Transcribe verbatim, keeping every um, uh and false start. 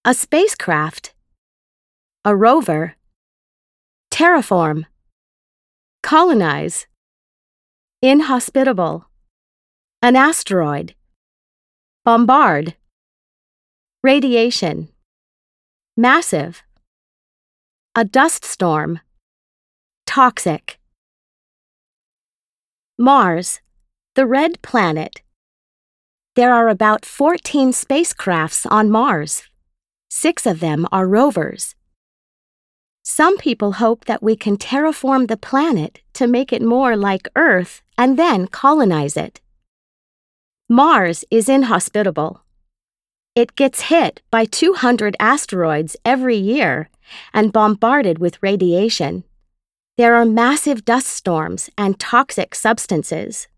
A spacecraft. A rover. Terraform. Colonize. Inhospitable. An asteroid. Bombard. Radiation. Massive. A dust storm. Toxic. Mars, the red planet. There are about fourteen spacecrafts on Mars. Six of them are rovers. Some people hope that we can terraform the planet to make it more like Earth and then colonize it. Mars is inhospitable. It gets hit by two hundred asteroids every year and bombarded with radiation. There are massive dust storms and toxic substances.